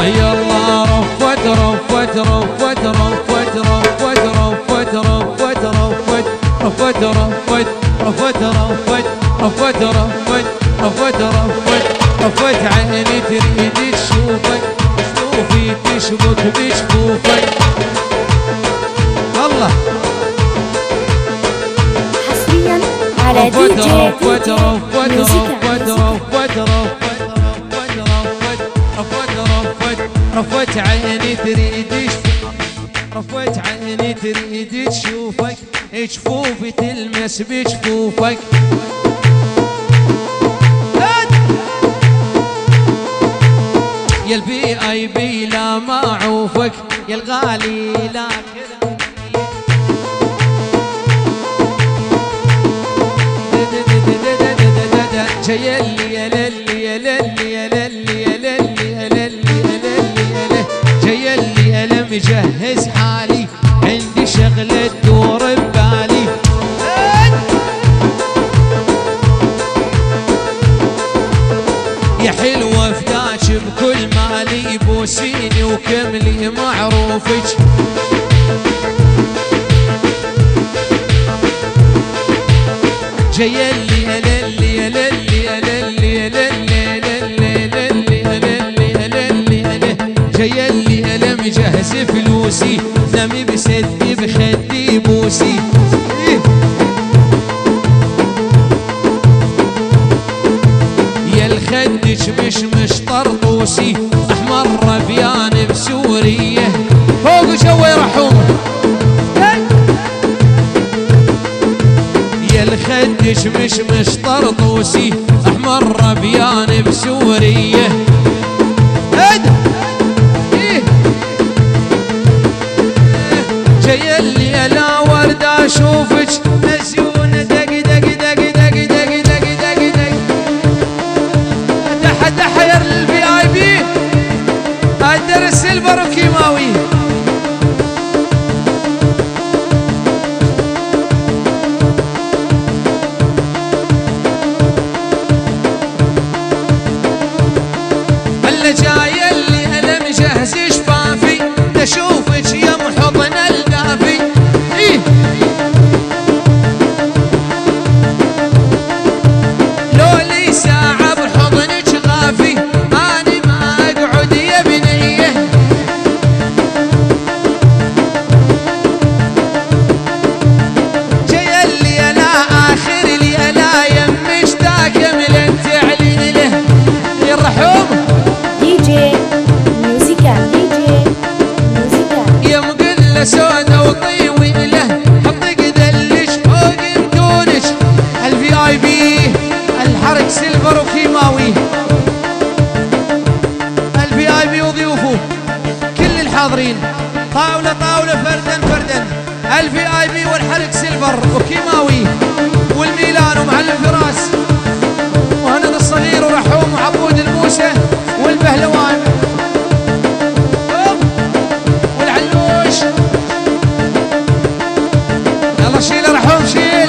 يلا رفت رفت رفت رفت رفت رفت رفت رفت رفت رفت رفت رفت رفت رفت رفت رفت رفت عيني تريد تشوفك، شوفي تشبك بشفوفك. الله حصريا على دي جي رفت رفت رفت رفت رفت رفت عيني تريد رفت عيني تريد تشوفك، جفوفي تلمس بجفوفك. يا البي اي بي لا ما اعوفك، يا الغالي لا كذا جاي اللي يا للي يا للي يا للي يا للي يا للي يا للي يا للي جاي اللي انا مجهز حالي، عندي شغله تدور ببالي. يا حلوه فداش بكل مالي، بوسيني وكملي معروفك. جاي اللي يا للي يا للي يا للي يا للي يا للي يا للي يا للي يا للي جاي اللي انا مجهز فلوسي، نامي بسدي بخدي بوسي. يا الخدش مش طرطوسي، احمر ربيان بسوريه فوق شوي رحومه. يا الخدش مش طرطوسي، احمر ربيان بسوريه. جاي اللي الا ورده اشوفك مزيونه دق دق دق دق دق دق دق دق تحت حير الفي اي بي الدرس سيلفر وكيماوي. جاي اللي انا مجهز شفافي، اشوفك يا محضن القافي. لو لي ساعة بحضنك غافي، اني ما اقعد يا بنيه. جاي اللي انا اخر لي انا يم مشتاق من تعلين له الرحوم. يا مقلة سودا وطويلة حطي دلش فوق انتونش، الفي اي بي الحرك سيلفر وكيماوي، الفي اي بي وضيوفه كل الحاضرين طاولة طاولة فردا فردا. الفي اي بي والحرك سيلفر وكيماوي والميلان ومعلم فراس وهند الصغير ورحوم وعبود الموسى والبهلوان والعلوش. يلا شيل رحوم شيل.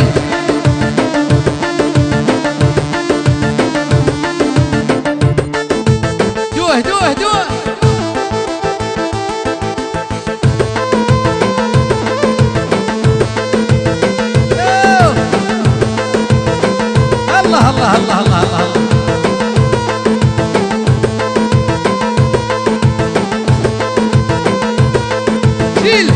دوه دوه دوه. الله الله الله الله الله. شيل.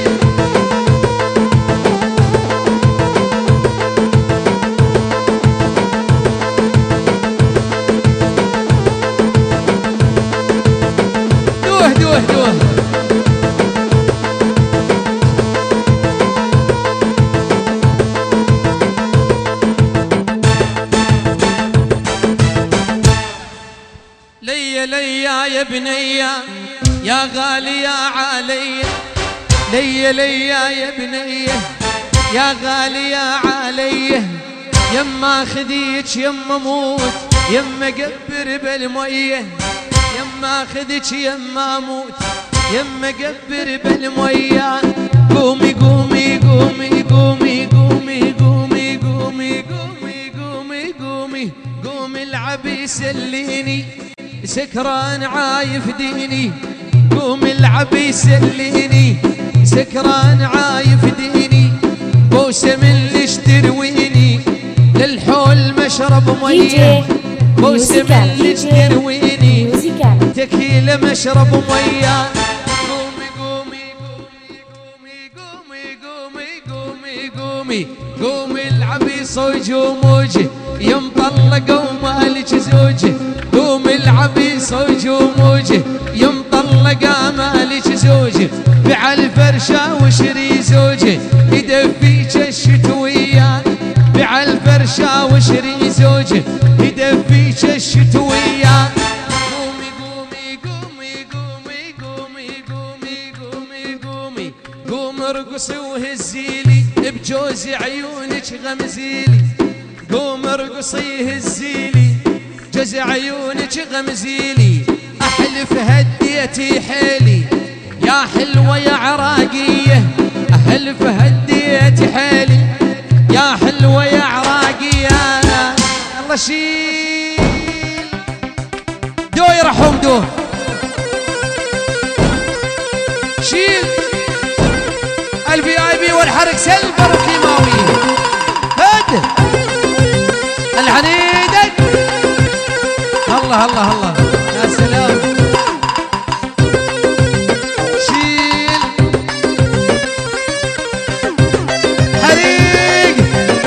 دوه دوه دوه. ليا ليا يا بنيا يا غالية علي، ليا ليا يا بنية يا غالية علي. يما خذيك يما موت، يما قبر بالمية، يما خذيك يما موت، يما قبر بالمية. قومي قومي قومي قومي قومي قومي قومي قومي قومي قومي قومي العبي سليني، سكران عايف ديني قوم العب يسليني سكران عايف ديني بوسه من اللي ترويني للحول مشرب ميه بوسه من اللي ترويني تكيله مشرب ميه قومي قومي قومي قومي قومي قومي قومي العبي صوج وموجه يا مطلقه ومالك زوجه قومي العبي صوج وموجه يا مطلقه مالك زوجه بعالفرشه وشري زوجه يدفيك الشتويات بعالفرشه وشري زوجه يدفيك الشتويات قومي قومي قومي قومي قومي قومي قومي قومي قوم ارقصي وهزيلي بجوز عيونك غمزيلي قوم ارقصي هزيلي جوز عيونك غمزيلي احلف هديتي حيلي يا حلوة يا عراقية احلف هديتي حيلي يا حلوة يا عراقية الله شيل دو يرحم دو شيل الVIP والحرق سيلفر وكيماوي هد العنيدك الله الله الله يا سلام شيل حريق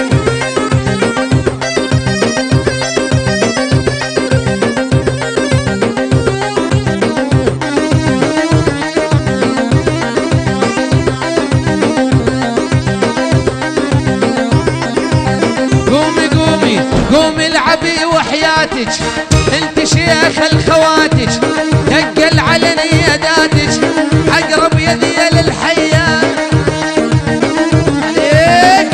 قومي العبي وحياتك انت شيخ الخواتك دقل على نياداتك اقرب يدي للحياه عليك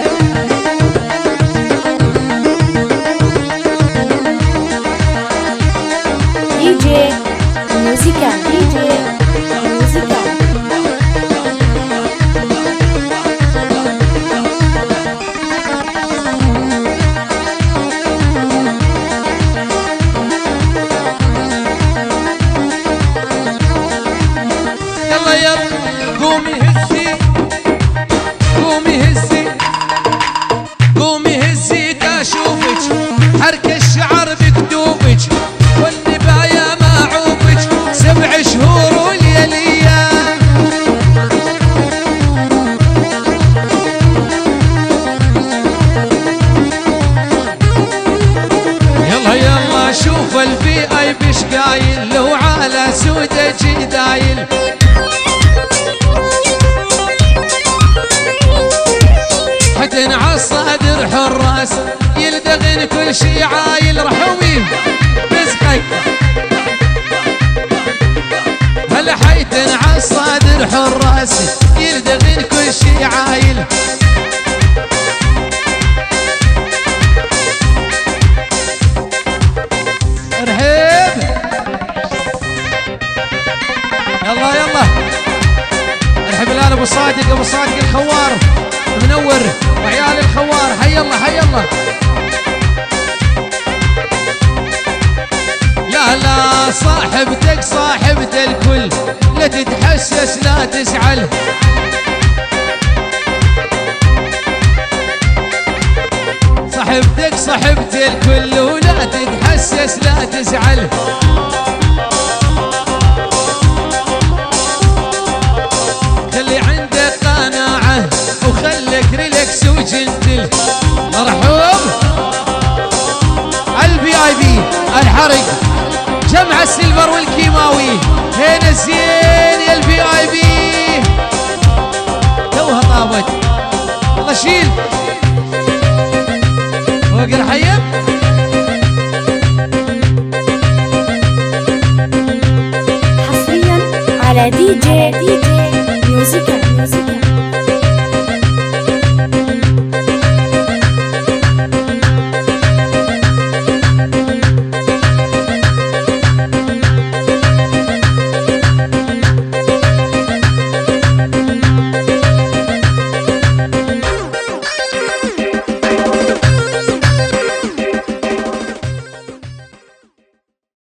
دي جي موسيقى دي جي موسيقى قومي هزي قومي هزي قومي هزي تشوفك حرك الشعر بكتوبك والنباية معوبك 7 شهور وليالية يلا يلا شوف الVIP ايش قايل لو على سوده جدايل حتن عالصدر حراس يلدغن كل شي عايل رحومي رزقك هلا حيتن عالصدر حراس يلدغن كل شي عايل رحيب يلا يلا ارحب الان ابو صادق ابو صادق الخوار منور وعيال الخوار حي الله حي الله لا لا صاحبتك صاحبة الكل لا تتحسس لا تزعل صاحبتك صاحبة الكل ولا تتحسس لا تزعل خلي عندك قناعة وخلك ريلاكس وجنتل مرحوم الVIP الحرق جمع السيلفر والكيماوي هنا الزين يا الVIP توها طابت الله شيل فوق الحيب حصريا على دي جي موسيقى